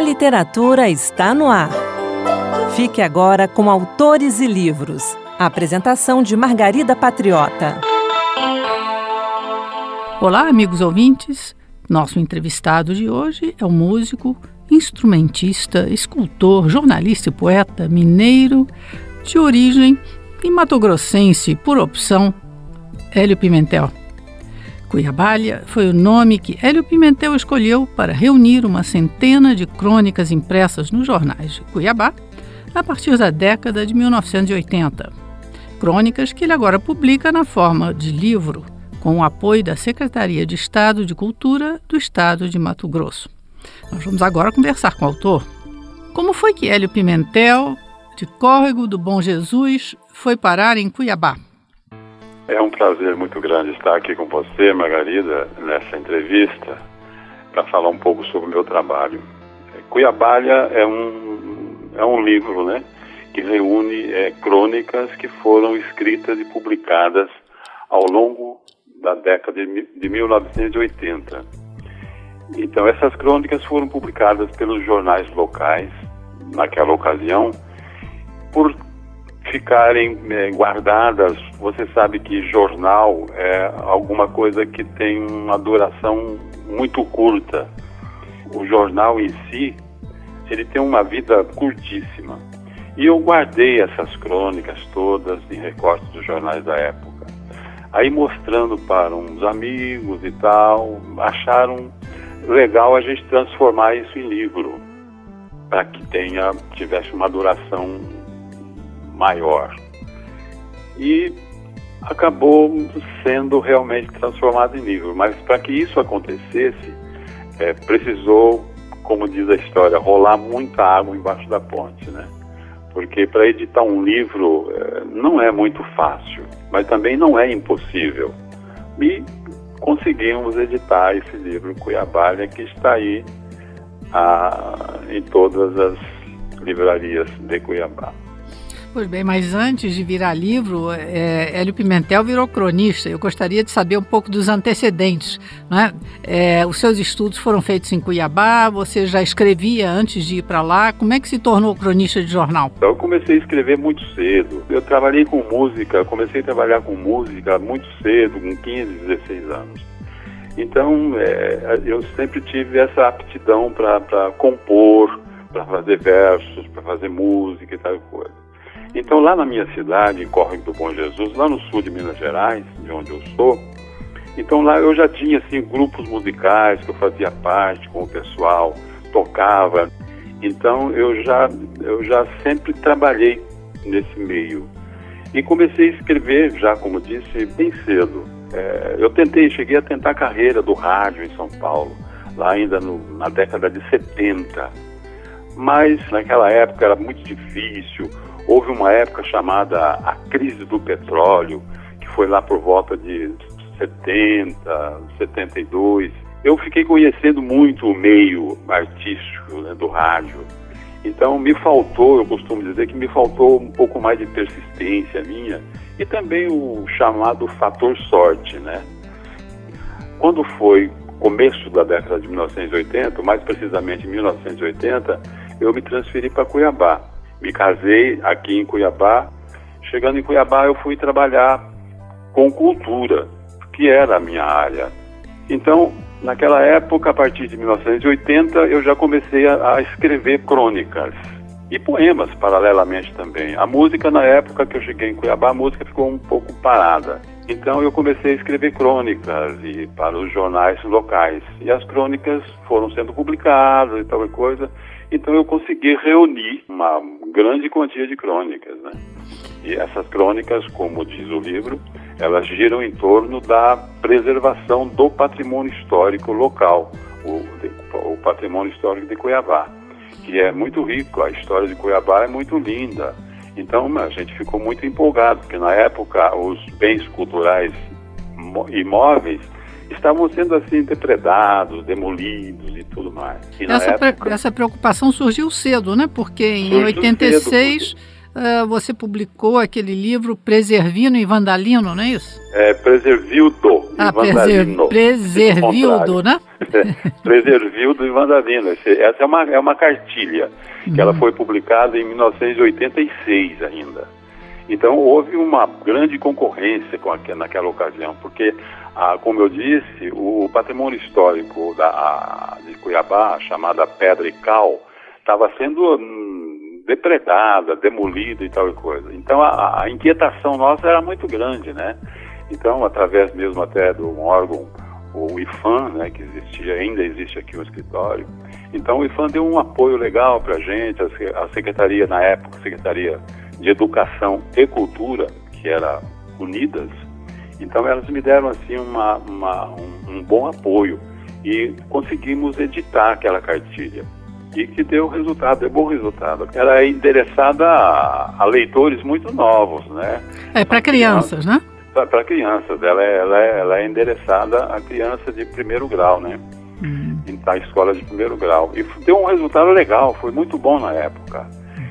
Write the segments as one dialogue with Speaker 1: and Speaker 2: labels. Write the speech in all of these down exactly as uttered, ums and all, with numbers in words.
Speaker 1: A literatura está no ar. Fique agora com Autores e Livros. A apresentação de Margarida Patriota.
Speaker 2: Olá, amigos ouvintes. Nosso entrevistado de hoje é o músico, instrumentista, escultor, jornalista e poeta mineiro de origem e matogrossense por opção, Hélio Pimentel. Cuiabalha foi o nome que Hélio Pimentel escolheu para reunir uma centena de crônicas impressas nos jornais de Cuiabá a partir da década de mil novecentos e oitenta. Crônicas que ele agora publica na forma de livro, com o apoio da Secretaria de Estado de Cultura do Estado de Mato Grosso. Nós vamos agora conversar com o autor. Como foi que Hélio Pimentel, de Córrego do Bom Jesus, foi parar em Cuiabá?
Speaker 3: É um prazer muito grande estar aqui com você, Margarida, nessa entrevista, para falar um pouco sobre o meu trabalho. Cuiabalha é um, é um livro, né, que reúne é, crônicas que foram escritas e publicadas ao longo da década de mil novecentos e oitenta. Então, essas crônicas foram publicadas pelos jornais locais, naquela ocasião, por ficarem é, guardadas. Você sabe que jornal é alguma coisa que tem uma duração muito curta. O jornal em si, ele tem uma vida curtíssima. E eu guardei essas crônicas todas em recortes dos jornais da época. Aí mostrando para uns amigos e tal, acharam legal a gente transformar isso em livro, para que tenha, tivesse uma duração maior. E acabou sendo realmente transformado em livro. Mas para que isso acontecesse, é, precisou, como diz a história, rolar muita água embaixo da ponte, né? Porque para editar um livro é, não é muito fácil, mas também não é impossível. E conseguimos editar esse livro Cuiabalha, que está aí a, em todas as livrarias de Cuiabá.
Speaker 2: Pois bem, mas antes de virar livro, é, Hélio Pimentel virou cronista. Eu gostaria de saber um pouco dos antecedentes, né? É, os seus estudos foram feitos em Cuiabá, você já escrevia antes de ir para lá. Como é que se tornou cronista de jornal?
Speaker 3: Eu comecei a escrever muito cedo. Eu trabalhei com música, comecei a trabalhar com música muito cedo, com quinze, dezesseis anos. Então, é, eu sempre tive essa aptidão para compor, para fazer versos, para fazer música e tal coisa. Então, lá na minha cidade, em Córrego do Bom Jesus, lá no sul de Minas Gerais, de onde eu sou, então lá eu já tinha, assim, grupos musicais que eu fazia parte com o pessoal, tocava. Então, eu já, eu já sempre trabalhei nesse meio. E comecei a escrever, já como disse, bem cedo. É, eu tentei, cheguei a tentar a carreira do rádio em São Paulo, lá ainda no, na década de setenta. Mas, naquela época, era muito difícil. Houve uma época chamada a crise do petróleo, que foi lá por volta de setenta, setenta e dois. Eu fiquei conhecendo muito o meio artístico, né, do rádio. Então me faltou, eu costumo dizer que me faltou um pouco mais de persistência minha e também o chamado fator sorte, né? Quando foi começo da década de mil novecentos e oitenta, mais precisamente em mil novecentos e oitenta, eu me transferi para Cuiabá. Me casei aqui em Cuiabá. Chegando em Cuiabá, eu fui trabalhar com cultura, que era a minha área. Então, naquela época, a partir de mil novecentos e oitenta, eu já comecei a, a escrever crônicas e poemas, paralelamente também. A música, na época que eu cheguei em Cuiabá, a música ficou um pouco parada. Então, eu comecei a escrever crônicas e, para os jornais locais. E as crônicas foram sendo publicadas e tal coisa. Então eu consegui reunir uma grande quantia de crônicas, né? E essas crônicas, como diz o livro, elas giram em torno da preservação do patrimônio histórico local, o, o patrimônio histórico de Cuiabá, que é muito rico. A história de Cuiabá é muito linda. Então a gente ficou muito empolgado, porque na época os bens culturais imóveis estavam sendo assim depredados, demolidos e tudo mais. E
Speaker 2: essa,
Speaker 3: época,
Speaker 2: pre- essa preocupação surgiu cedo, né? Porque em
Speaker 3: surgiu
Speaker 2: oitenta e seis
Speaker 3: cedo,
Speaker 2: uh, você publicou aquele livro Preservino e Vandalino, não é isso?
Speaker 3: É, Preservildo
Speaker 2: ah,
Speaker 3: e Vandalino.
Speaker 2: Preservildo, né?
Speaker 3: Preservildo e Vandalino. Essa é uma, é uma cartilha, que hum. ela foi publicada em mil novecentos e oitenta e seis ainda. Então, houve uma grande concorrência com a, naquela ocasião, porque, ah, como eu disse, o patrimônio histórico da, a, de Cuiabá, chamada Pedra e Cal, estava sendo hum, depredada, demolida e tal e coisa. Então, a, a inquietação nossa era muito grande, né? Então, através mesmo até de um órgão, o IPHAN, né, que existia, ainda existe aqui um escritório. Então, o IPHAN deu um apoio legal para a gente, a Secretaria, na época, a Secretaria de Educação e Cultura, que era Unidas. Então elas me deram assim uma, uma, um, um bom apoio e conseguimos editar aquela cartilha e que deu resultado, deu bom resultado. Ela é endereçada a, a leitores muito novos, né?
Speaker 2: É para crianças, né?
Speaker 3: Para crianças, ela é, ela, é, ela é endereçada a criança de primeiro grau, né? Hum. Na escola de primeiro grau. E deu um resultado legal, foi muito bom na época.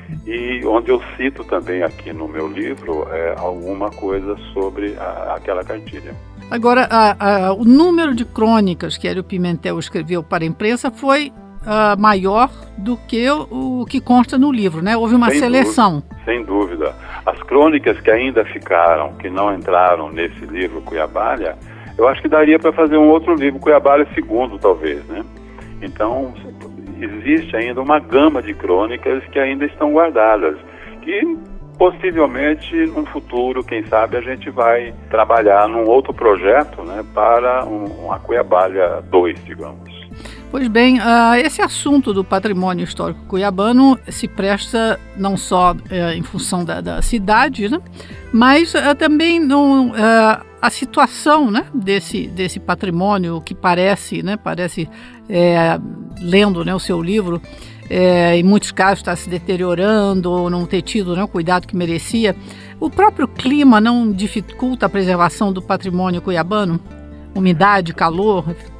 Speaker 3: E onde eu cito também aqui no meu livro é, alguma coisa sobre a, aquela cartilha.
Speaker 2: Agora, a, a, o número de crônicas que Hélio Pimentel escreveu para a imprensa foi uh, maior do que o, o que consta no livro, né? Houve uma
Speaker 3: sem
Speaker 2: seleção.
Speaker 3: Dúvida, sem dúvida. As crônicas que ainda ficaram, que não entraram nesse livro Cuiabalha, eu acho que daria para fazer um outro livro, Cuiabalha segundo, talvez, né? Então, existe ainda uma gama de crônicas que ainda estão guardadas, que possivelmente no futuro, quem sabe, a gente vai trabalhar num outro projeto, né, para um, uma Cuiabalha dois, digamos.
Speaker 2: Pois bem, uh, esse assunto do patrimônio histórico cuiabano se presta não só uh, em função da, da cidade, né, mas uh, também no, uh, a situação, né, desse, desse patrimônio que parece, né, parece é, lendo, né, o seu livro, é, em muitos casos está se deteriorando ou não ter tido, né, o cuidado que merecia. O próprio clima não dificulta a preservação do patrimônio cuiabano? Umidade, calor?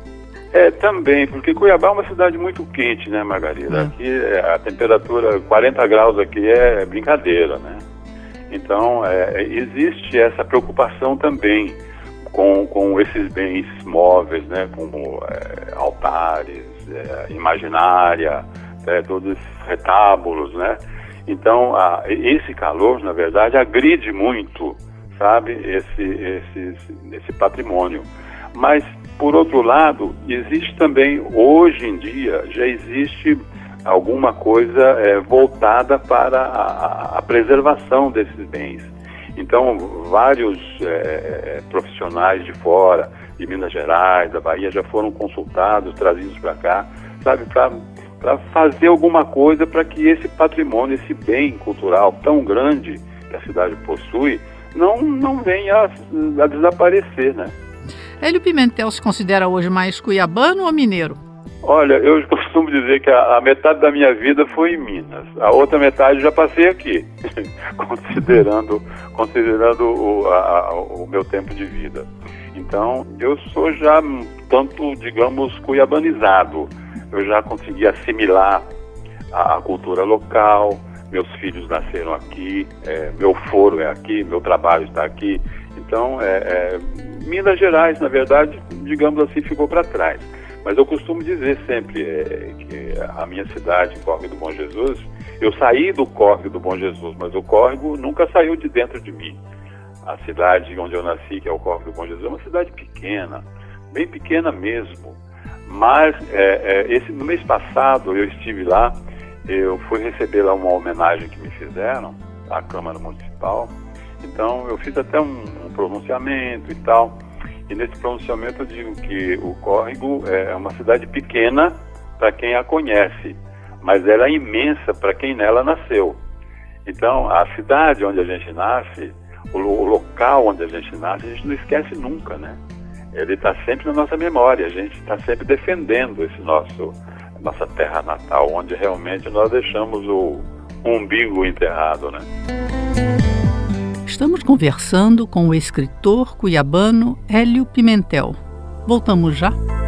Speaker 3: É, também, porque Cuiabá é uma cidade muito quente, né, Margarida? É. Aqui a temperatura, quarenta graus aqui é brincadeira, né? Então, é, existe essa preocupação também com, com esses bens móveis, né? Como é, altares, é, imaginária, é, todos esses retábulos, né? Então, a, esse calor, na verdade, agride muito, sabe, esse, esse, esse patrimônio. Mas, por outro lado, existe também, hoje em dia, já existe alguma coisa é, voltada para a, a preservação desses bens. Então, vários é, profissionais de fora, de Minas Gerais, da Bahia, já foram consultados, trazidos para cá, sabe, para fazer alguma coisa para que esse patrimônio, esse bem cultural tão grande que a cidade possui, não, não venha a, a desaparecer, né?
Speaker 2: Hélio Pimentel se considera hoje mais cuiabano ou mineiro?
Speaker 3: Olha, eu costumo dizer que a, a metade da minha vida foi em Minas. A outra metade já passei aqui, considerando, considerando o, a, o meu tempo de vida. Então, eu sou já tanto, digamos, cuiabanizado. Eu já consegui assimilar a, a cultura local, meus filhos nasceram aqui, é, meu foro é aqui, meu trabalho está aqui. Então, é, é, Minas Gerais, na verdade, digamos assim, ficou para trás. Mas eu costumo dizer sempre é, que a minha cidade, Córrego do Bom Jesus, eu saí do Córrego do Bom Jesus, mas o córrego nunca saiu de dentro de mim. A cidade onde eu nasci, que é o Córrego do Bom Jesus, é uma cidade pequena, bem pequena mesmo. Mas é, é, esse, no mês passado eu estive lá, eu fui receber lá uma homenagem que me fizeram, à Câmara Municipal. Então eu fiz até um, um pronunciamento e tal. E nesse pronunciamento eu digo que o Córrego é uma cidade pequena para quem a conhece, mas ela é imensa para quem nela nasceu. Então, a cidade onde a gente nasce, o, o local onde a gente nasce, a gente não esquece nunca, né? Ele está sempre na nossa memória, a gente está sempre defendendo esse nosso, nossa terra natal, onde realmente nós deixamos o umbigo enterrado, né?
Speaker 2: Estamos conversando com o escritor cuiabano Hélio Pimentel. Voltamos já.